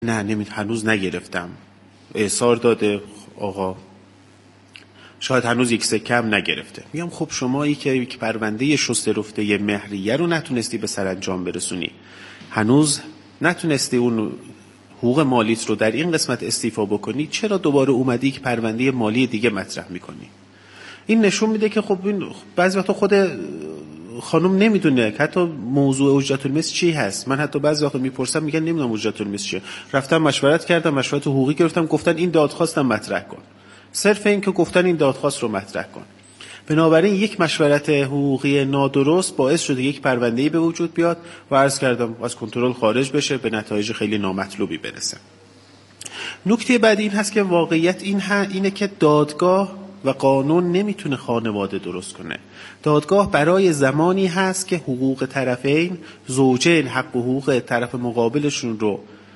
نه هنوز نگرفتم. اعصار داده آقا، شاید هنوز یک سکه هم نگرفته. میگم خب شمایی که یک پرونده شسته رفته مهریه رو نتونستی به سرانجام برسونی، هنوز نتونستی اون حقوق مالیت رو در این قسمت استیفا بکنی، چرا دوباره اومدی یک پرونده مالی دیگه مطرح میکنی؟ این نشون میده که خب این بعضی وقتا خود خانم نمیدونه که حتی موضوع اجرت المثل چی هست. من حتی بعضی وقتا میپرسم میگن نمیدونم اجرت المثل چیه. رفتم مشورت کردم، مشورت حقوقی گرفتم، گفتن این دادخواستم مطرح کن. صرف این که گفتن این دادخواست رو مطرح کن. بنابراین یک مشورت حقوقی نادرست باعث شده یک پرونده‌ای به وجود بیاد و عرض کردم از کنترل خارج بشه، به نتایج خیلی نامطلوبی برسه. نکته بعدی این هست که واقعیت اینه که دادگاه و قانون نمیتونه خانواده درست کنه. دادگاه برای زمانی هست که حقوق طرفین، زوجین حق و حقوق طرف مقابلشون رو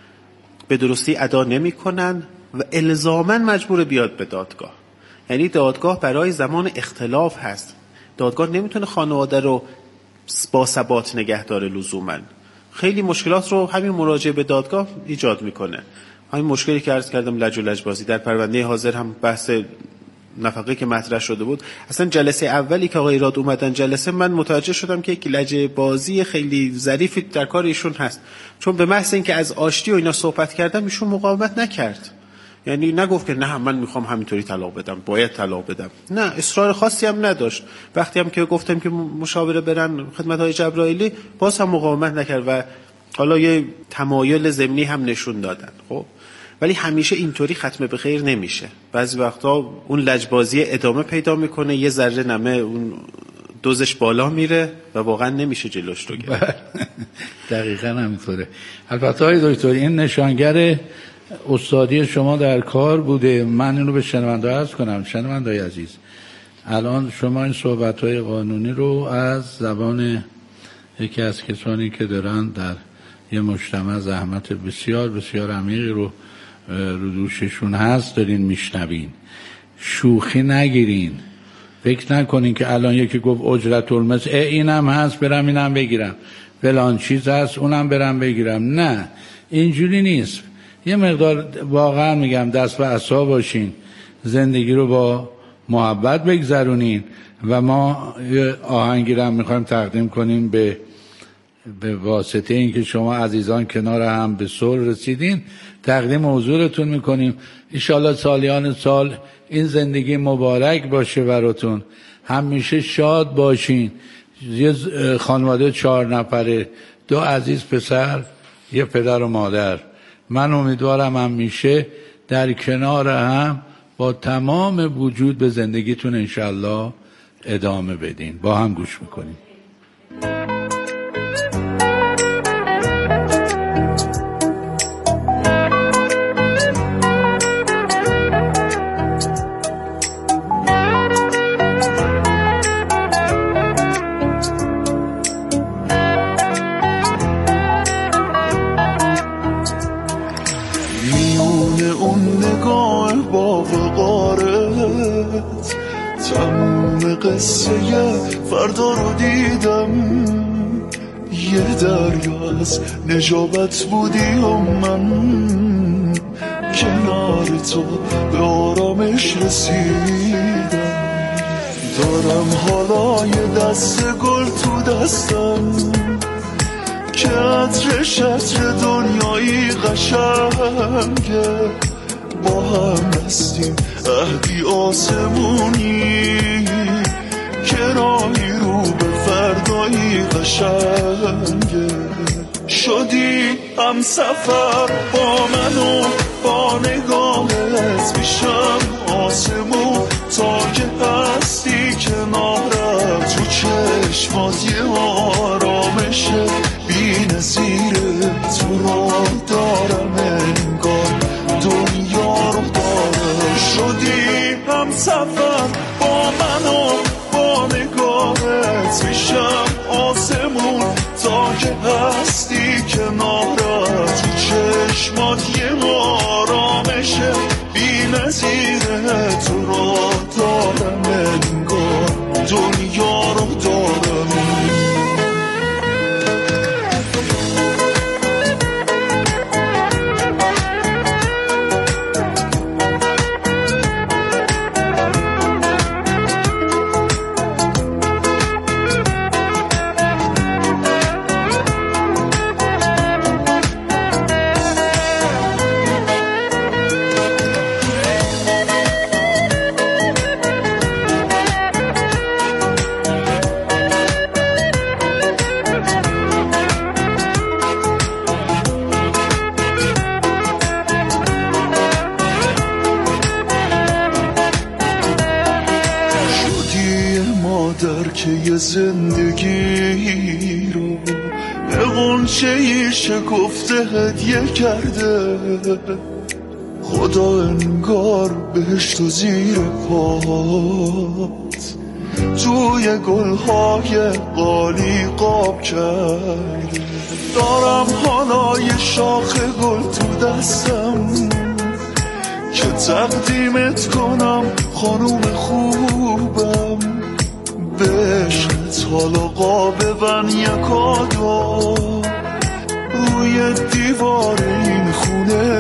به درستی ادا نمیکنن و الزاماً مجبور بیاد به دادگاه. یعنی دادگاه برای زمان اختلاف هست. دادگاه نمیتونه خانواده رو با ثبات نگه داره لزوماً. خیلی مشکلات رو همین مراجعه به دادگاه ایجاد میکنه. همین مشکلی که عرض کردم لج و لجبازی در پرونده حاضر هم بحث نفقه که مطرح شده بود. اصلا جلسه اولی که آقای ایراد اومدن جلسه، من متوجه شدم که یک لجه بازی خیلی ظریفی در کار ایشون هست، چون به محض اینکه از آشتی و اینا صحبت کردم ایشون مقاومت نکرد. یعنی نگفت که نه من میخوام همینطوری طلاق بدم، باید طلاق بدم. نه، اصرار خاصی هم نداشت. وقتی هم که گفتم که مشاوره برن خدمت های جبرائیلی، باز هم مقاومت نکرد و حالا یه تمایل ضمنی هم نشون دادن. خب ولی همیشه اینطوری ختم به خیر نمیشه. بعضی وقتا اون لجبازی ادامه پیدا میکنه، یه ذره نمه اون دوزش بالا میره و واقعا نمیشه جلوش رو گرفت. دقیقاً همینطوره. البته های دکتر این نشانگر استادی شما در کار بوده. من اینو به شنونده عرض کنم. شنونده عزیز، الان شما این صحبت‌های قانونی رو از زبان یکی از کسانی که دارن در یه مجتمع زحمت بسیار بسیار عمیقی رو دوششون هست دارین میشنوین. شوخی نگیرین. فکر نکنین که الان یکی گفت اجرت المثل اینم هست برم اینم بگیرم، فلان چیز هست اونم برم بگیرم. نه، اینجوری نیست. یه مقدار واقعا میگم دست به عصا باشین، زندگی رو با محبت بگذرونین. و ما آهنگی رو میخوایم تقدیم کنیم به واسطه اینکه شما عزیزان کنار هم به صلح رسیدین، تقدیم حضورتون میکنیم. انشالله سالیان سال این زندگی مبارک باشه براتون، همیشه شاد باشین. یه خانواده 4 نفره، 2 عزیز پسر، یه پدر و مادر. من امیدوارم همیشه در کنار هم با تمام وجود به زندگیتون انشالله ادامه بدین. با هم گوش میکنیم. فردا رو دیدم یه دریا از نجابت بودی و من کنار تو به آرامش رسیدم. دارم حالا یه دست گل تو دستم که عطر شطر دنیایی قشنگه. با هم هستیم عهدی آسمونی که راهی رو به فردایی قشنگه. شدی هم سفر با من و با نگاهت میشم آسمون تا که هستی کنارم. تو چشمات یه آرامش بی نظیره، تو رو دارم انگار دنیا رو دارم. شدی هم سفر با من و با نگاهت میشم آسمون تا که هستی کنارم. تو چشمات یه آرامش بی نظیره، تو رو دارم انگار دنیا رو دارم. زندگی رو به غنچه‌ای شکفته هدیه کرده. خدا انگار بهشت و زیر پات توی گلهای قالی قاب کرده. دارم حالا یه شاخه گل تو دستم که تقدیمت کنم خانوم خوبم. بهشت حالا قاب ون یکادا روی دیوار این خونه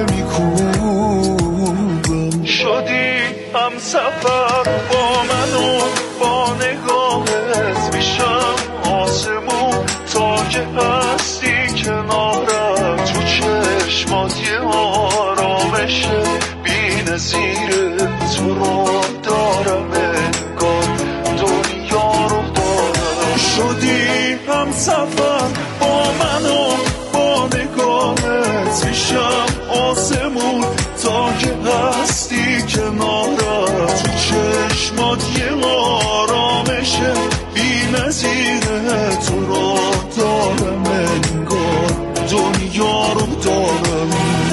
میکوبم. شدی هم سفر با من و با نگاهت میشم آسمون تا که هستی کنارم. تو چشمات یه آرامش بی نظیره. تو رو دارم انگار دنیا رو دارم. شدی هم سفر با من و با نگاهت میشم آسمون تا که هستی کنارم. تو چشمات یه آرامش بی نظیره. تو رو دارم انگار دنیا رو دارم.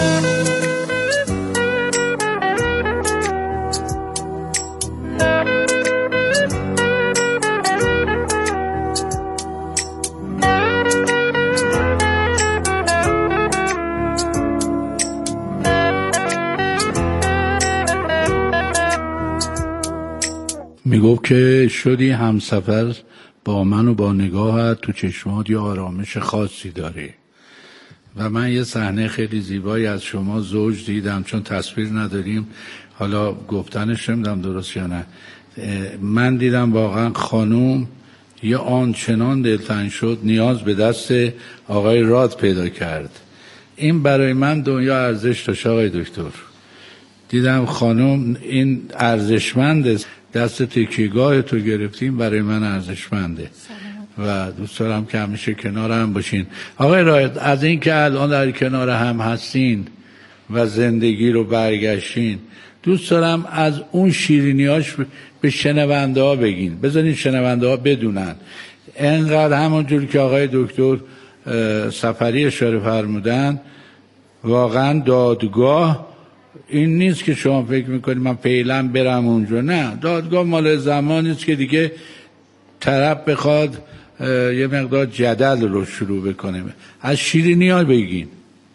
میگفت که شدی همسفر با من و با نگاهت تو چشمات یه آرامش خاصی داری. و من یه صحنه خیلی زیبایی از شما زوج دیدم، چون تصویر نداریم حالا گفتنش نمیدونم درست یا نه. من دیدم واقعا خانوم یه آنچنان دلتنگ شد نیاز به دست آقای راد پیدا کرد. این برای من دنیا ارزش داشت آقای دکتر. دیدم خانوم این ارزشمنده، دست تکیهگاه تو گرفتیم برای من ارزشمنده و دوست دارم که همیشه کنار هم باشین. آقای راد، از این که الان در کنار هم هستین و زندگی رو برگشتین، دوست دارم از اون شیرینیاش به شنونده ها بگین، بذارین شنونده ها بدونن. انقدر همونجور که آقای دکتر سفری اشاره فرمودن، واقعا دادگاه این نیست که شما فکر میکنید من فعلا برم اونجا. نه، دادگاه مال زمانی است که دیگه طرف بخواد یه مقدار جدل رو شروع بکنه. از شیرینی ها بگین.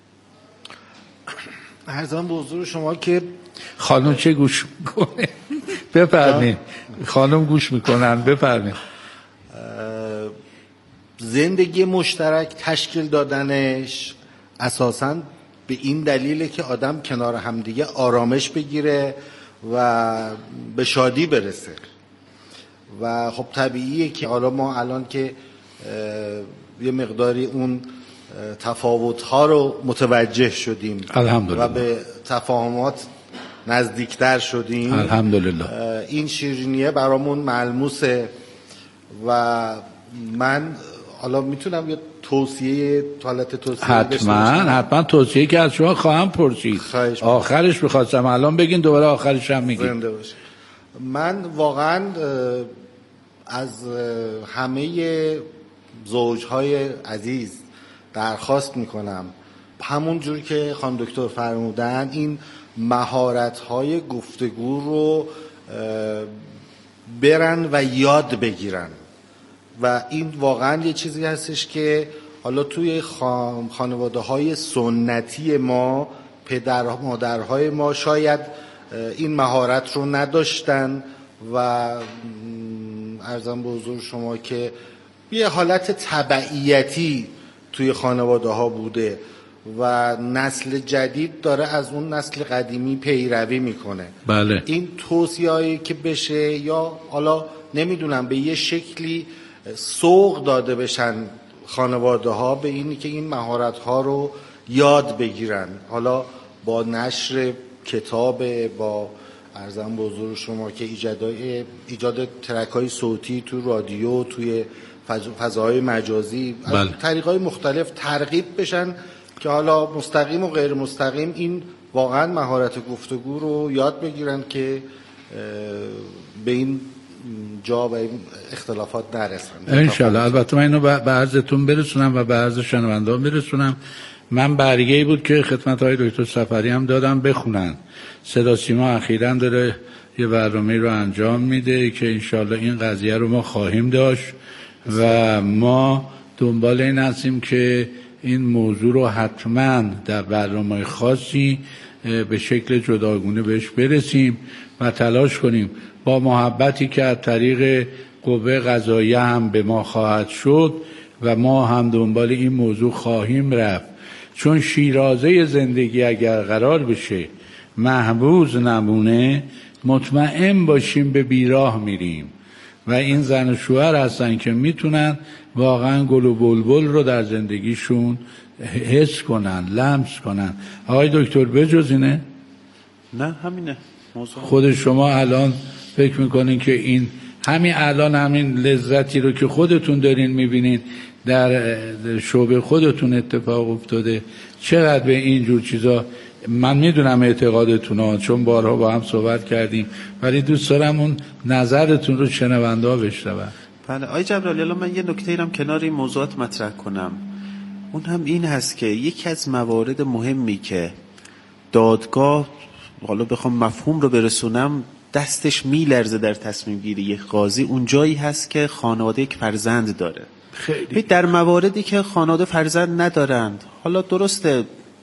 عرضم به حضور شما که خانم چه گوش میکنه؟ بفرمایید. خانم گوش میکنن، بفرمایید. زندگی مشترک تشکیل دادنش اساساً به این دلیله که آدم کنار همدیگه آرامش بگیره و به شادی برسه. و خب طبیعیه که حالا ما الان که یه مقداری اون تفاوت‌ها رو متوجه شدیم الحمدلله و به تفاهمات نزدیکتر شدیم، الحمدلله این شیرینیه برامون ملموسه. و من حالا میتونم یه توصیه حالت توصیه حتما توصیه که از شما خواهم پرسید. آخرش میخواستم الان بگین، دوباره آخرش هم میگین. من واقعا از همه زوجهای عزیز درخواست میکنم همون جور که خانم دکتر فرمودن این مهارت‌های گفتگو رو برن و یاد بگیرن. و این واقعا یه چیزی هستش که حالا توی خانواده‌های سنتی ما، پدر مادرهای ما شاید این مهارت رو نداشتن و عرضم به حضور شما که یه حالت تبعیتی توی خانواده‌ها بوده و نسل جدید داره از اون نسل قدیمی پیروی میکنه. بله. این توصیه‌ای که بشه یا حالا نمیدونم به یه شکلی سوق داده بشن خانواده ها به اینی که این مهارت ها رو یاد بگیرن، حالا با نشر کتاب، با عرضم به حضور شما که ایجاد ترک های صوتی تو رادیو، توی فضاهای مجازی، بله. از طریق‌های مختلف ترغیب بشن که حالا مستقیم و غیر مستقیم این واقعا مهارت گفتگو رو یاد بگیرن که به این جا و این اختلافات نرسن انشالله. البته من اینو به عرضتون برسونم و به عرض شنوندان برسونم. من برگه‌ای بود که خدمت‌های دکتر صفری هم دادم بخونن. صدا سیما اخیراً داره یه برنامه رو انجام میده که انشالله این قضیه رو ما خواهیم داشت و ما دنبال این هستیم که این موضوع رو حتما در برنامه خاصی به شکل جداگونه بهش برسیم و تلاش کنیم با محبتی که از طریق قوه قضاییه هم به ما خواهد شد و ما هم دنبال این موضوع خواهیم رفت. چون شیرازه زندگی اگر قرار بشه محفوظ نمونه، مطمئن باشیم به بیراه میریم و این زن و شوهر هستن که میتونن واقعا گل و بلبل رو در زندگیشون حس کنن، لمس کنن. آقای دکتر بجز اینه؟ نه همینه موضوع. خود شما الان فکر میکنین که این همین الان همین لذتی رو که خودتون دارین میبینین در شعبه خودتون اتفاق افتاده، چقدر به این جور چیزا من میدونم اعتقادتون ها، چون بارها با هم صحبت کردیم، ولی دوست دارم اون نظرتون رو شنونده ها بشنون. بله آقای جبرالی، الان من یه نکته ایرم کنار این موضوعات مطرح کنم. اون هم این هست که یکی از موارد مهمی که دادگاه، حالا بخوام مفهوم رو برسونم، دستش میلرزه در تصمیم گیری یک قاضی، اون جایی هست که خانواده یک فرزند داره. خیلی در مواردی که خانواده فرزند ندارند، حالا درسته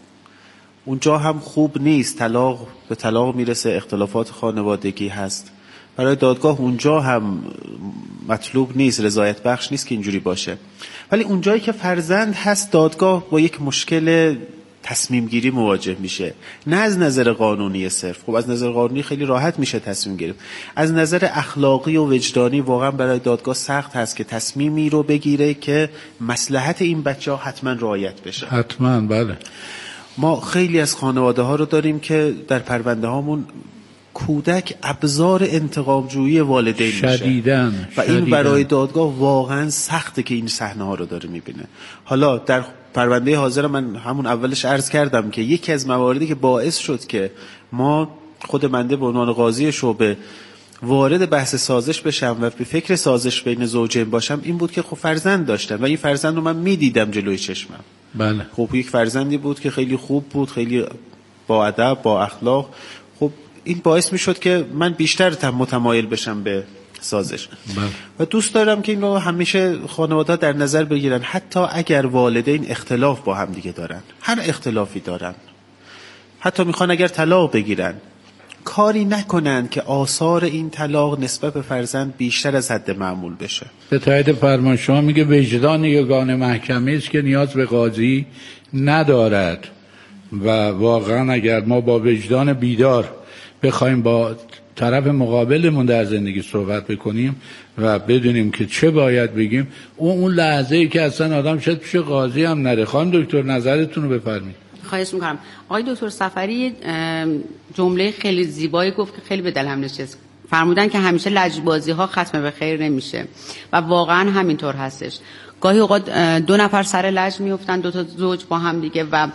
اونجا هم خوب نیست، طلاق به طلاق میرسه، اختلافات خانوادگی هست، برای دادگاه اونجا هم مطلوب نیست، رضایت بخش نیست که اینجوری باشه. ولی اونجایی که فرزند هست، دادگاه با یک مشکل تصمیم گیری مواجه میشه، نه از نظر قانونی صرف. خب از نظر قانونی خیلی راحت میشه تصمیم گرفت، از نظر اخلاقی و وجدانی واقعا برای دادگاه سخت هست که تصمیمی رو بگیره که مصلحت این بچه‌ها حتما رعایت بشه. حتما بله. ما خیلی از خانواده ها رو داریم که در پرونده هامون کودک ابزار انتقام جویی والدین میشه شدیداً. این برای دادگاه واقعا سخته که این صحنه ها رو داره میبینه. حالا در پرونده حاضر من همون اولش عرض کردم که یکی از مواردی که باعث شد که ما خود منده به عنوان قاضی شعبه وارد بحث سازش بشم و به فکر سازش بین زوجین باشم این بود که خب فرزند داشتن و این فرزند رو من میدیدم جلوی چشمم. بله. خب یک فرزندی بود که خیلی خوب بود، خیلی با ادب، با اخلاق. خب این باعث میشد که من بیشتر متمایل بشم به سازش. بله. و دوست دارم که این رو همیشه خانواده در نظر بگیرن، حتی اگر والدین اختلاف با هم دیگه دارن، هر اختلافی دارن، حتی میخوان اگر طلاق بگیرن، کاری نکنن که آثار این طلاق نسبت به فرزند بیشتر از حد معمول بشه. به تایید فرمان شما میگه وجدان یگان محکمه است که نیاز به قاضی ندارد و واقعا اگر ما با وجدان بیدار بخوایم با طرف مقابلمون در زندگی صحبت بکنیم و بدونیم که چه باید بگیم، اون لحظه‌ای که اصلا آدم شاید پیش قاضی هم نره. خانم دکتر نظرتون رو بفرمایید. خواهش میکنم. آقای دکتر صفری جمله خیلی زیبایی گفت که خیلی به دلم نشست. فرمودن که همیشه لجبازی ها ختم به خیر نمیشه و واقعا همینطور هستش. گاهی اوقات دو نفر سر لج میافتن، دو تا زوج با هم دیگه و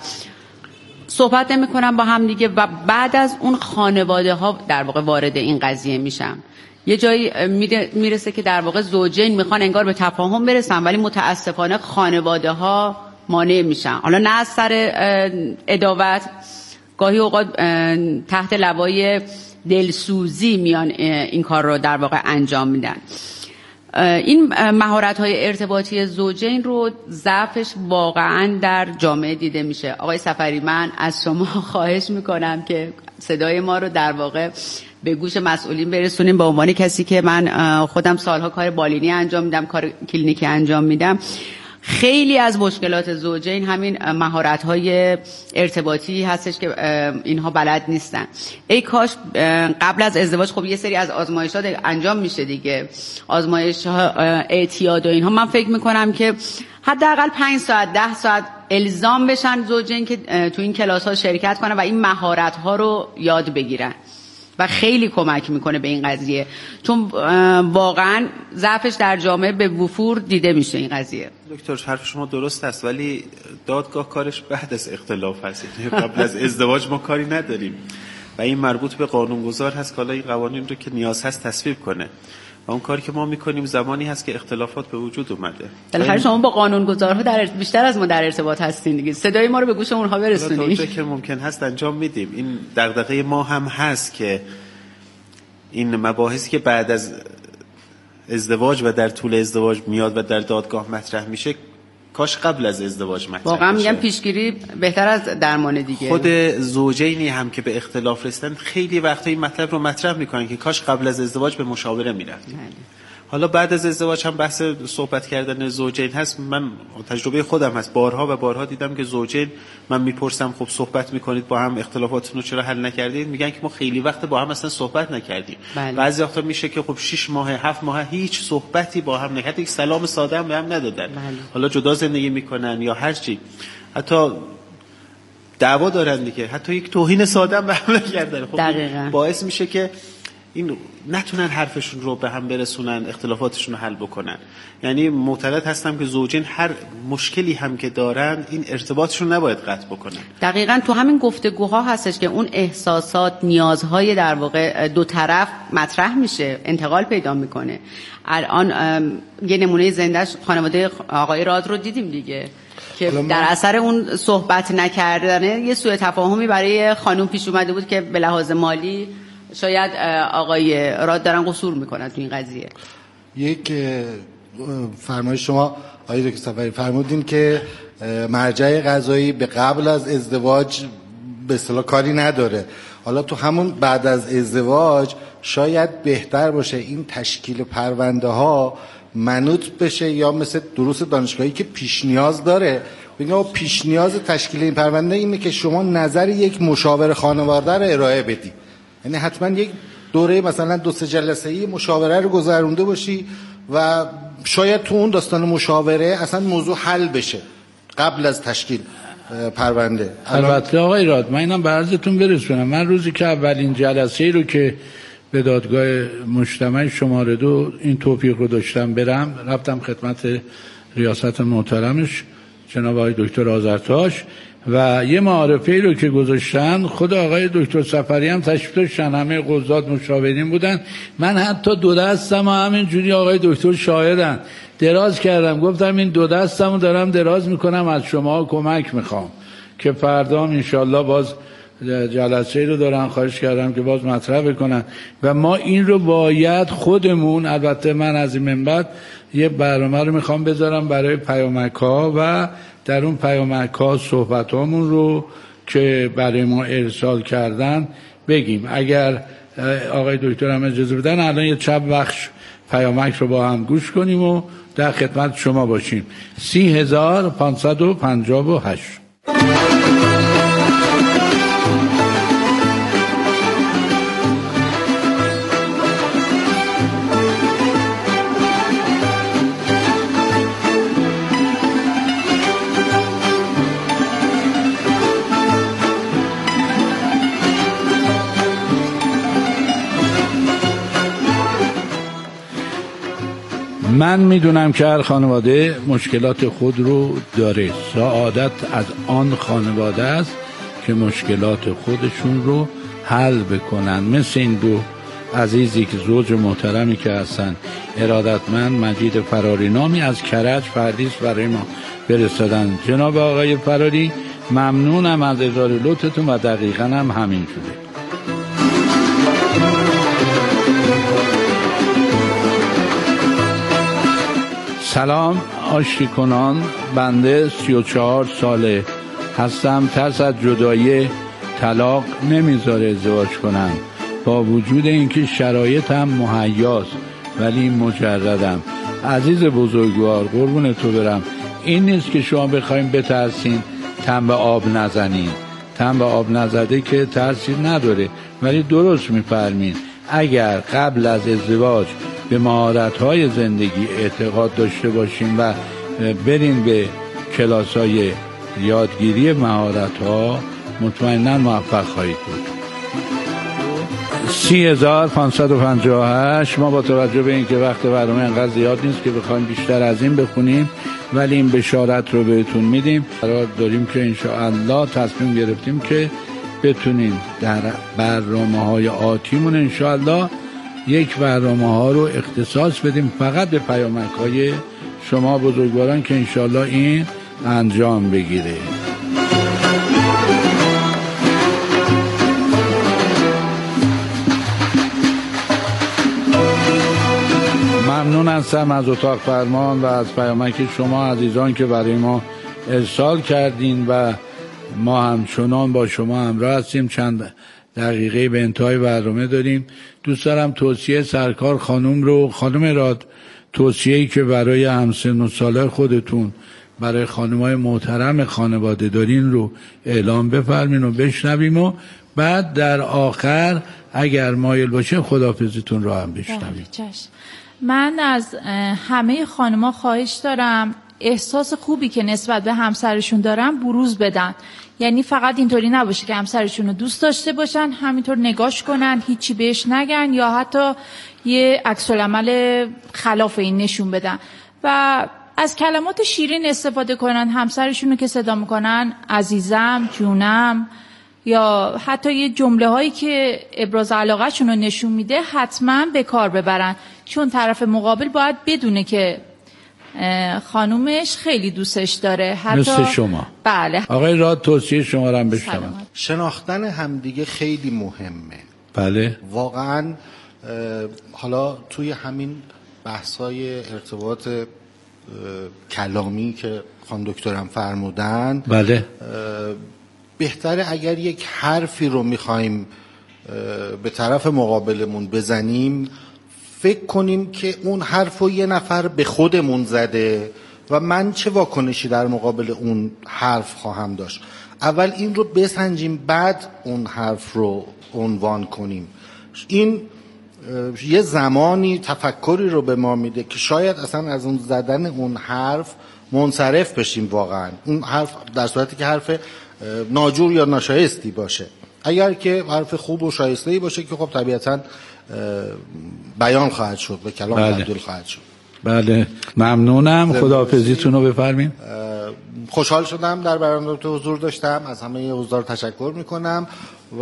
صحبت نمیکنن با هم دیگه و بعد از اون خانواده ها در واقع وارد این قضیه میشن. یه جایی میرسه که در واقع زوجین میخوان انگار به تفاهم برسن ولی متاسفانه خانواده ها مانع میشن. حالا نه از سر عداوت، گاهی اوقات تحت لوای دلسوزی میان این کار رو در واقع انجام میدن. این مهارت‌های ارتباطی زوجین رو ضعفش واقعاً در جامعه دیده میشه. آقای صفری، من از شما خواهش میکنم که صدای ما رو در واقع به گوش مسئولین برسونیم. به عنوان کسی که من خودم سالها کار بالینی انجام میدم، کار کلینیکی انجام میدم، خیلی از مشکلات زوجین همین مهارت‌های ارتباطی هستش که اینها بلد نیستن. ای کاش قبل از ازدواج خب یه سری از آزمایشات انجام میشه دیگه، آزمایش‌ها اعتیاد و اینها. من فکر میکنم که حداقل 5 ساعت 10 ساعت الزام بشن زوجین که تو این کلاس‌ها شرکت کنن و این مهارت‌ها رو یاد بگیرن و خیلی کمک میکنه به این قضیه، چون واقعا ضعفش در جامعه به وفور دیده میشه این قضیه. دکتر حرف شما درست است، ولی دادگاه کارش بعد از اختلاف هست. قبل از ازدواج ما کاری نداریم و این مربوط به قانونگذار هست که حالا این قوانین رو که نیاز هست تصویب کنه. و اون کاری که ما میکنیم زمانی هست که اختلافات به وجود اومده. بالاخره شما با قانونگذارها بیشتر از ما در ارتباط هستین دیگه، صدای ما رو به گوش اونها برسونید. تا اونجا که ممکن هست انجام میدیم. این دغدغه ما هم هست که این مباحثی که بعد از ازدواج و در طول ازدواج میاد و در دادگاه مطرح میشه، کاش قبل از ازدواج مطرح بشه. واقعا میگم پیشگیری بهتر از درمان دیگه. خود زوجینی هم که به اختلاف رسیدن خیلی وقتا این مطلب رو مطرح میکنن که کاش قبل از ازدواج به مشاوره میرفتیم. حالا بعد از ازدواج هم بحث صحبت کردن زوجین هست. من تجربه خودم هست، بارها و بارها دیدم که زوجین، من میپرسم خب صحبت میکنید با هم، اختلافاتتون رو چرا حل نکردید؟ میگن که ما خیلی وقت با هم اصلا صحبت نکردیم. بعضی وقتا میشه که خب 6 ماه 7 ماه هیچ صحبتی با هم نکردن، یک سلام ساده هم به هم ندادن. حالا جدا زندگی میکنن یا هر چی، حتی دعوا دارن دیگه، حتی یک توهین ساده هم به هم نکردن. خب باعث میشه که این نتونن حرفشون رو به هم برسونن، اختلافاتشون رو حل بکنن. یعنی معتقد هستم که زوجین هر مشکلی هم که دارن این ارتباطشون نباید قطع بکنن. دقیقاً تو همین گفتگوها هستش که اون احساسات، نیازهای در واقع دو طرف مطرح میشه، انتقال پیدا میکنه. الان یه نمونه زندهش خانواده آقای راد رو دیدیم دیگه که در اثر اون صحبت نکردن یه سوء تفاهمی برای خانم پیش اومده بود که به لحاظ مالی شاید آقای راد دارن قصور میکنن تو این قضیه. یک فرمایش شما آقای دکتر صفری فرمودین که مرجع قضایی به قبل از ازدواج به اصطلاح کاری نداره. حالا تو همون بعد از ازدواج شاید بهتر باشه این تشکیل پرونده ها منوط بشه یا مثل دروس دانشگاهی که پیش نیاز داره. بگم پیش نیاز تشکیل این پرونده اینه که شما نظر یک مشاور خانواده رو ارائه بدی. یعنی حتما یک دوره مثلا 2-3 جلسه‌ای مشاوره رو گذرونده باشی و شاید تو اون داستان مشاوره اصلا موضوع حل بشه قبل از تشکیل پرونده. البته آقای راد، من اینم به عرضتون برسونم، من روزی که اولین جلسه رو که به دادگاه مجتمع شماره 2 این توفیق رو داشتم برم، رفتم خدمت ریاست محترمش جناب آقای دکتر آذرتاش و یه معارفه‌ای رو که گذاشتن، خود آقای دکتر صفری هم تشریف داشتن، همه قضات مشاورین بودن. من حتی دو دستم همینجوری آقای دکتر شاهدن دراز کردم، گفتم این دو دستم رو دارم دراز میکنم، از شما کمک میخوام که فردا انشالله باز جلسه رو دارن. خواهش کردم که باز مطرح بکنن و ما این رو باید خودمون، البته من از این من بعد یه برنامه رو میخوام بذارم برای پیامک‌ها و در اون پیامک‌ها صحبتامون رو که برای ما ارسال کردن بگیم. اگر آقای دکتر هم اجازه بدن الان یه چند بخش پیامک رو با هم گوش کنیم و در خدمت شما باشیم. 30,558. من میدونم که هر خانواده مشکلات خود رو داره. سعادت از آن خانواده است که مشکلات خودشون رو حل بکنن. مثل این دو عزیزی که زوج محترمی که هستن، ارادتمند مجید فراری نامی از کرج فردیس برای ما فرستادن. جناب آقای فراری ممنونم از اظهار لطفتون و دقیقاً هم همین شده. سلام آشتی کنان، بنده 34 ساله هستم. ترس از جدایی طلاق نمیذاره ازدواج کنم، با وجود اینکه شرایطم مهیاست ولی مجردم. عزیز بزرگوار قربون تو برم، این نیست که شما بخوایم بترسین تن به آب نزنین. تن به آب نزده که ترسی نداره، ولی درست میفرمین. اگر قبل از ازدواج به مهارت‌های زندگی اعتقاد داشته باشیم و بریم به کلاس‌های یادگیری مهارت‌ها، مطمئناً موفق خواهید بود. 30,558. ما با توجه به اینکه وقت برنامه انقدر زیاد نیست که بخوایم بیشتر از این بخونیم، ولی این بشارت رو بهتون میدیم. قرار داریم که انشاءالله تصمیم گرفتیم که بتونیم در برنامه‌های آتیمون انشاءالله یک برنامه ها رو اختصاص بدیم فقط به پیامک های شما بزرگواران که انشالله این انجام بگیره. ممنون هستم از اتاق فرمان و از پیامک شما عزیزان که برای ما ارسال کردین و ما همچنان با شما همراه هستیم. چند دقیقه به انتهای برنامه داریم. دوست دارم توصیه سرکار خانم راد، توصیه‌ای که برای همسن و سال خودتون، برای خانم‌های محترم خانواده دارین رو اعلام بفرمین و بشنویم و بعد در آخر اگر مایل باشه خداحافظیتون رو هم بشنویم. من از همه خانم‌ها خواهش دارم احساس خوبی که نسبت به همسرشون دارن بروز بدن. یعنی فقط اینطوری نباشه که همسرشون رو دوست داشته باشن، همینطور نگاش کنن، هیچی بهش نگن یا حتی یه عکس‌العمل خلاف این نشون بدن و از کلمات شیرین استفاده کنن. همسرشون رو که صدا میکنن عزیزم، جونم، یا حتی یه جمله هایی که ابراز علاقه شون رو نشون میده حتما به کار ببرن، چون طرف مقابل باید بدونه که خانومش خیلی دوستش داره، حتی مثل شما. بله. آقای راد توصیه شما رو هم بشنوم. شناختن همدیگه خیلی مهمه. بله. واقعا حالا توی همین بحث‌های ارتباط کلامی که خانم دکترم فرمودن، بله، بهتره اگر یک حرفی رو میخوایم به طرف مقابلمون بزنیم فکر کنیم که اون حرف رو یه نفر به خودمون زده و من چه واکنشی در مقابل اون حرف خواهم داشت. اول این رو بسنجیم، بعد اون حرف رو عنوان کنیم. این یه زمانی تفکری رو به ما میده که شاید اصلا از اون زدن اون حرف منصرف بشیم. واقعا اون حرف در صورتی که حرف ناجور یا ناشایستی باشه. اگر که حرف خوب و شایسته‌ای باشه که خب طبیعتاً بیان خواهد شد، به کلام تبدیل خواهد شد. بله، ممنونم. خداحافظیتون رو بفرمایید. خوشحال شدم در برنامه تو حضور داشتم. از همه حضار تشکر میکنم و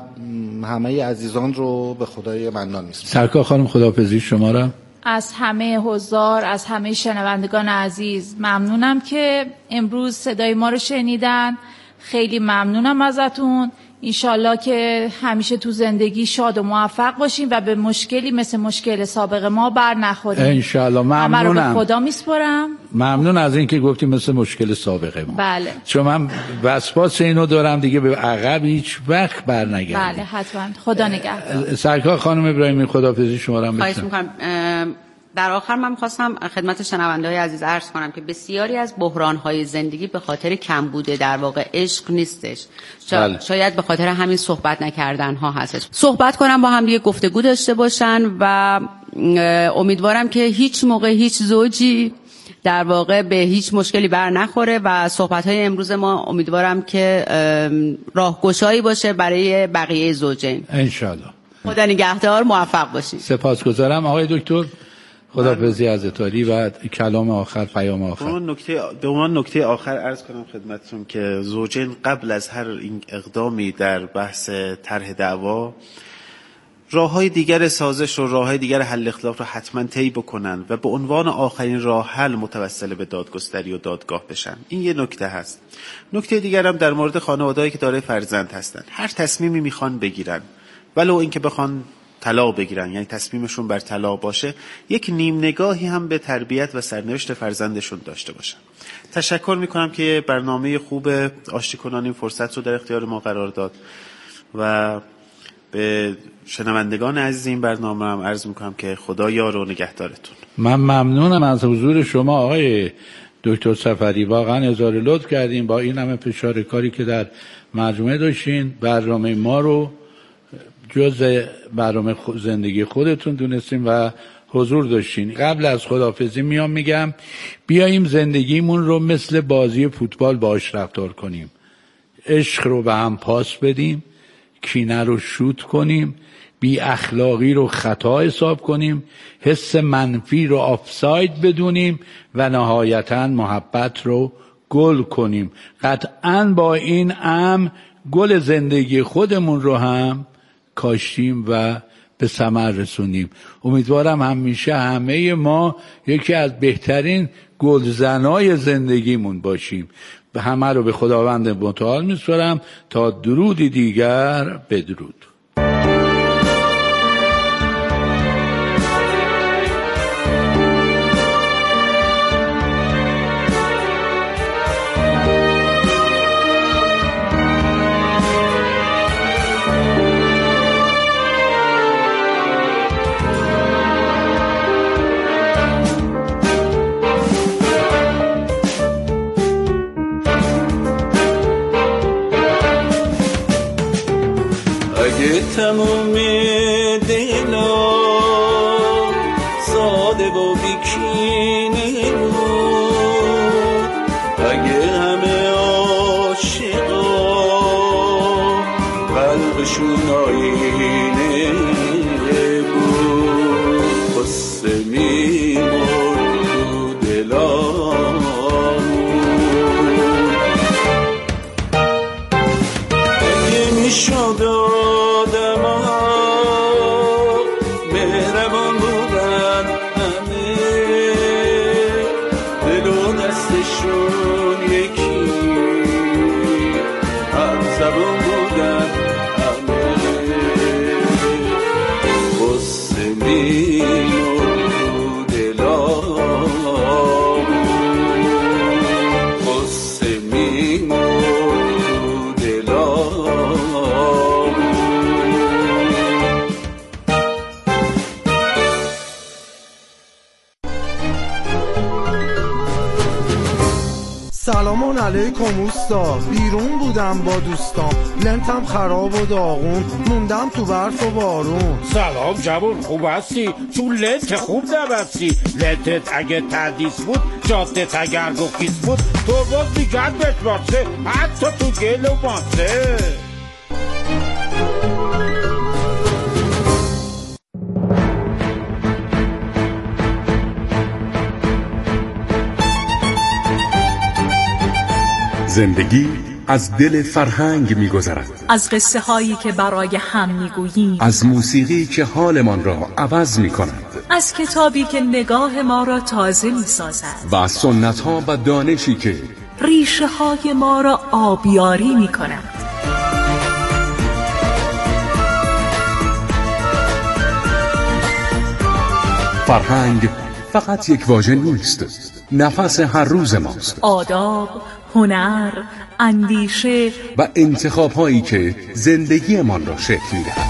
همه عزیزان رو به خدای منان میسپارم. سرکار خانم خداحافظی شما را. از همه حضار، از همه شنوندگان عزیز ممنونم که امروز صدای ما رو شنیدن. خیلی ممنونم ازتون. انشالله که همیشه تو زندگی شاد و موفق باشیم و به مشکلی مثل مشکل سابق ما بر نخوریم. انشالله. ممنونم. همه رو به خدا میسپارم. ممنون از اینکه گفتیم مثل مشکل سابق ما. بله. چون من وسواس اینو دارم دیگه به عقب هیچ وقت بر نگردیم. بله حتما. خدا نگهدار. سرکار خانم ابراهیمی خداحافظی شما را خواهش می‌کنم. در آخر من خواستم خدمت شنونده‌های عزیز عرض کنم که بسیاری از بحران‌های زندگی به خاطر کمبود در واقع عشق نیستش. شاید به خاطر همین صحبت نکردن‌ها هستش. صحبت کنم با هم دیگه، گفتگو داشته باشن و امیدوارم که هیچ موقع هیچ زوجی در واقع به هیچ مشکلی بر نخوره و صحبت‌های امروز ما امیدوارم که راهگشایی باشه برای بقیه زوجین. انشالله. خدا نگهدار، موفق باشید. سپاسگزارم. آقای دکتر خداحافظی از اتاری و کلام آخر، پیام آخر. به عنوان نکته آخر عرض کنم خدمتتون که زوجین قبل از هر این اقدامی در بحث طرح دعوا راه‌های دیگر سازش و راه‌های دیگر حل اختلاف رو حتما طی بکنن و به عنوان آخرین راه حل متوسل به دادگستری و دادگاه بشن. این یه نکته هست. نکته دیگر هم در مورد خانواده‌ای که دارای فرزند هستن. هر تصمیمی میخوان بگیرن، ولو اینکه بخوان طلاق بگیرن، یعنی تصمیمشون بر طلاق باشه، یک نیم نگاهی هم به تربیت و سرنوشت فرزندشون داشته باشن. تشکر میکنم که برنامه خوب آشتی کنان این فرصت رو در اختیار ما قرار داد و به شنوندگان عزیز این برنامه هم عرض میکنم که خدا یار و نگهدارتون. من ممنونم از حضور شما آقای دکتر صفری. واقعا اظهار لطف کردین با این همه فشار کاری که در مجموعه داشتین. برنامه ما رو جز برنامه زندگی خودتون دونستیم و حضور داشتین. قبل از خداحافظی میگم بیاییم زندگیمون رو مثل بازی فوتبال باهاش رفتار کنیم. عشق رو به هم پاس بدیم، کینه رو شوت کنیم، بی اخلاقی رو خطا حساب کنیم، حس منفی رو آفساید بدونیم و نهایتاً محبت رو گل کنیم. قطعاً با این گل زندگی خودمون رو هم کاشتیم و به ثمر رسونیم. امیدوارم همیشه همه ما یکی از بهترین گلزنای زندگیمون باشیم. به همه رو به خداوند متعال میسپارم تا درودی دیگر بدرود. تموم دلا ساده و بیکینه بود، اگه همه عاشقا قلبشون آینه بود، قصه میمرد تو دلامون. اگه میشد سلام علیکم اوستا، بیرون بودم با دوستام، لنتم خراب و داغون، موندم تو برف و بارون. سلام جوون، خوب هستی؟ چون لنت خوب نبستی. لنتت اگه تردیس بود، جادت اگر گفیس بود، تو باز دیگر بشماسه حتی تو گل و ماسه. زندگی از دل فرهنگ می‌گذرد، از قصه هایی که برای هم می‌گوییم، از موسیقی که حالمان را عوض می‌کند، از کتابی که نگاه ما را تازه می‌سازد و از سنت‌ها و دانشی که ریشه های ما را آبیاری می‌کند. فرهنگ فقط یک واژه نیست، نفس هر روز ماست. آداب، هنر، اندیشه و انتخاب‌هایی که زندگیمان را شکل می‌دهد.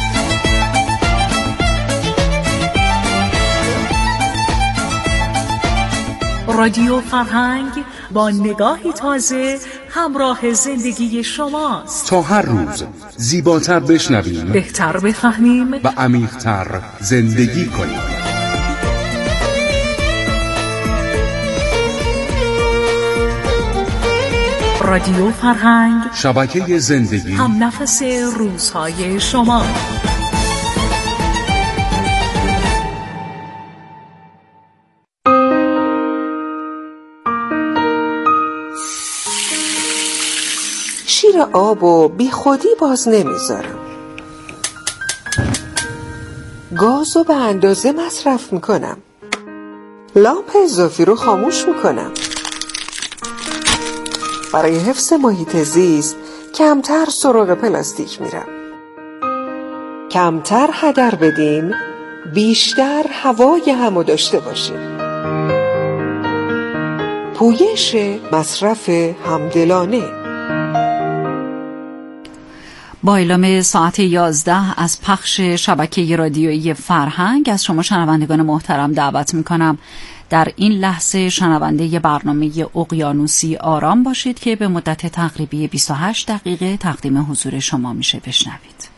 رادیو فرهنگ با نگاهی تازه همراه زندگی شماست، تا هر روز زیباتر بشنویم، بهتر بفهمیم و عمیق‌تر زندگی کنیم. رادیو فرهنگ، شبکه زندگی، هم نفس روزهای شما. شیر آب و بی خودی باز نمیذارم. گازو به اندازه مصرف میکنم. لامپ اضافی رو خاموش میکنم. برای حفظ محیط زیست کمتر سراغ پلاستیک میرم. کمتر هدر بدیم، بیشتر هوای همو داشته باشیم. پویش مصرف همدلانه. با اعلام ساعت 11 از پخش شبکه رادیویی فرهنگ از شما شنوندگان محترم دعوت میکنم در این لحظه شنونده برنامه اقیانوسی آرام باشید که به مدت تقریبی 28 دقیقه تقدیم حضور شما میشه. بشنوید.